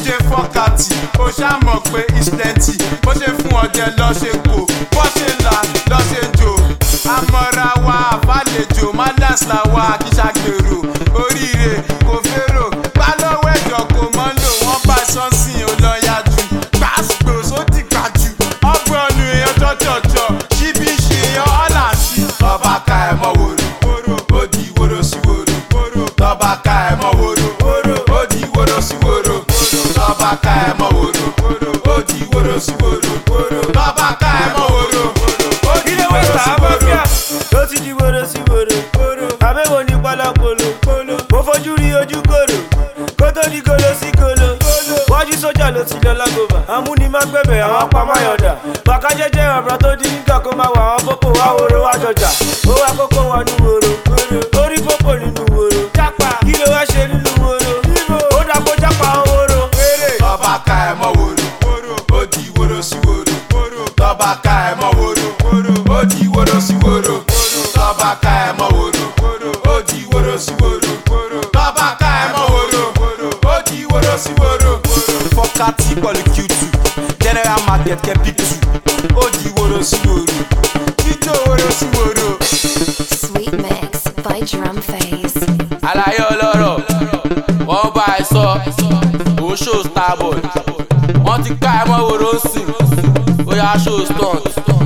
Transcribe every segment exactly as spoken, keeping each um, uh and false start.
J Fọkàtì ó ṣàmọ̀ pé it's plenty bó ṣe fún ọjẹ́ lọ́ ṣe kò bó ṣe là lọ́ ṣe jò àmọ́ra wa àfàlejò mádàs là wa kì í ṣàgbèrò oríire kò fèrò bá lọ́wọ́ ẹ̀jọ̀ kò mọ́ lò wọ́n bá sọ́nsìn ó lọ yájú gbàgbó sódì gbàjú ọgbọ́nù èèyàn jọjọjọ ṣíbí ṣe yan ọ́là sí. tọ́ba ká ẹ̀ mọ́ wòrò ó di wòrò sí wòrò tọ́ba ká ẹ̀ mọ́ wòrò ó di wòrò sí wòrò tọ́ba ká ẹ̀ mọ́ wòrò ó di wòrò sí wòrò tọ́ba ká ẹ̀ mọ́ wòrò ó di wòrò sí wòrò. ó ti di wòrò sí wòrò àbẹ̀wò ní pálapolo mo fojú rí ojú kòrò kó tó di kolo sí kolo wájú sójà ló ti lọ lágòbà amúnimágbẹ̀bẹ̀ àwọn apamáyọ̀dà bàkà jẹ́jẹ́ ọ̀bùrọ̀ tó di nígbà kó máa wà àwọn boko wá wòrò wá jọjà ó wá kókó wọn ní wòrò orí pópò nínú wòrò kí ló wá ṣe nínú wòrò ó dàpọ̀ jápa wòrò. tọ́ba ká ẹ̀ mọ́ wòrò ó di wòrò sí wòrò tọ́ba ká ẹ̀ mọ́ wòrò ó di wòrò sí wòrò tọ́ba ká ẹ̀ mọ́ wòrò ó di wòrò sí wòrò tọ́ba ká ẹ̀ mọ́ wòrò ó di wòrò sí wòrò. Fọkàtì pẹ̀lú Q two general market kẹ́ pick two ó di wòrò sí wòrò jíjó wòrò sí wòrò. Sweet mix by Drum Phase. Àlàyé ọlọ́rọ̀ wọ́n bá ẹ sọ òun ṣó starboy wọ́n ti ká ẹ mọ́ wòrò sìn ó yá ṣó stunt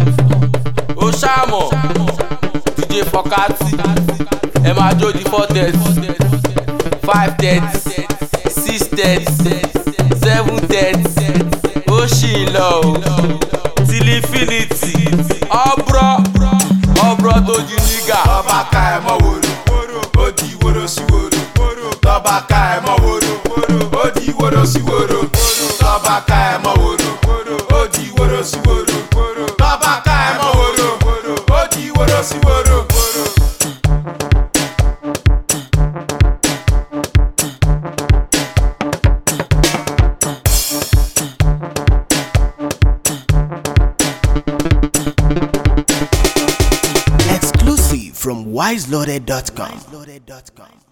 ó ṣàmọ̀ D J Fọkàtì ẹ máa jó di four thirty five thirty six thirty seven thirty ó ṣì ń lọ o till infinity ọ̀brọ̀ ọ̀brọ̀ tó jí nígà. tọ́ba ká ẹ̀ mọ́ wòrò ó di wòrò sí wòrò tọ́ba ká ẹ̀ mọ́ wòrò ó di wòrò sí wòrò tọ́ba ká ẹ̀ mọ́ wòrò ó di wòrò sí wòrò tọ́ba ká ẹ̀ mọ́ wòrò ó di wòrò sí wòrò. Exclusive from wise loaded dot com.